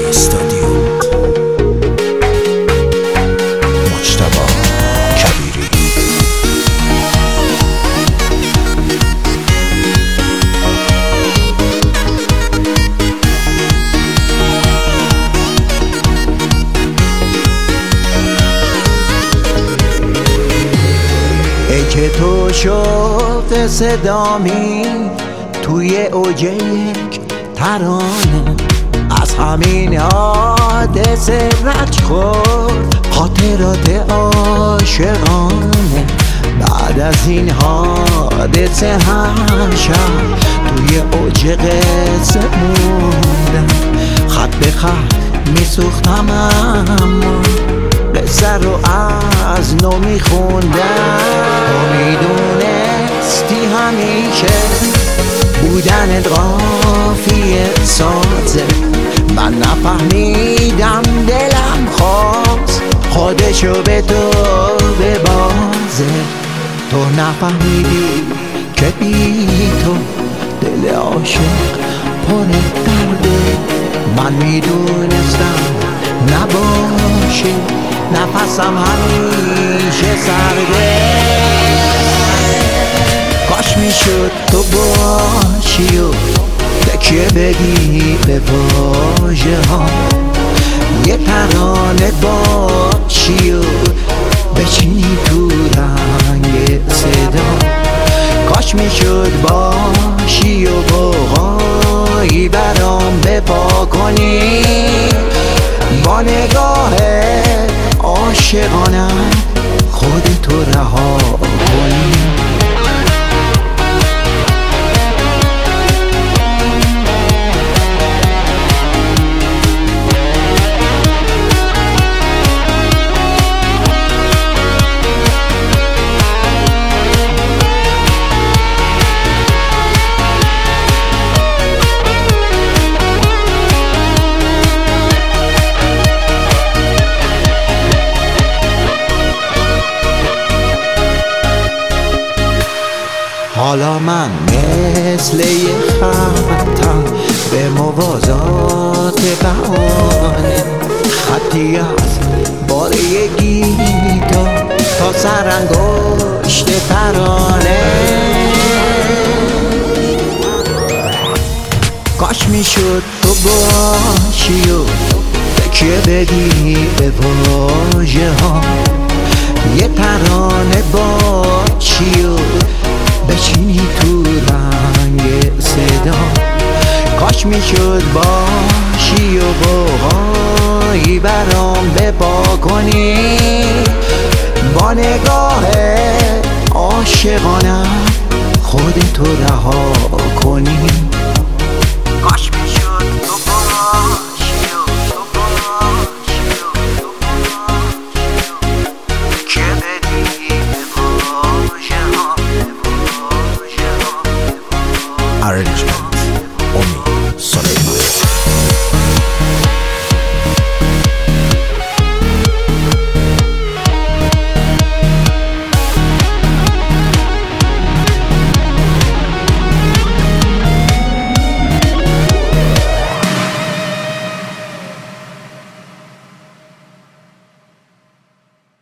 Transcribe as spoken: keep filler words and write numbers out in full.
استودیو مجتبی کبیری. ای که تو شد صدامی توی اوج یک ترانه، از همین حادثه رنج خورد خاطرات عاشقانه. بعد از این حادثه هر شب توی اوج قصه موندم، خط به خط میسوختم اما قصه رو از نو میخوندم. تو میدونستی همیشه بودنت قافیه سازه، من نفهمیدم دلم خواست خودشو به تو ببازه. تو نفهمیدی که بی تو دل عاشق پر درده، من میدونستم نباشه نفسم همیشه سرده. کاش میشد تو باشی و تکیه بدی به واژه ها، یه ترانه باشی و بچینی تو رنگ صدا. کاش میشد باشی و بغایی برام بپا کنی، با نگاه عاشقانم خودتو رها کنی. حالا من مثل یه خطم به موازات بهانه، خطی از باره گیتار تا سرانگشت ترانه. کاش میشد تو باشی و تکیه بدی به واژه ها، یه ترانه باشی و بچینی تو رنگ صدا. کاش میشد باشی و بغایی برام بپا کنی، با نگاه عاشقانم خودتو رها کنی. کاش میشد تو باشی و تو باشی و تو باشی که بدی به واژه ها. Arrangement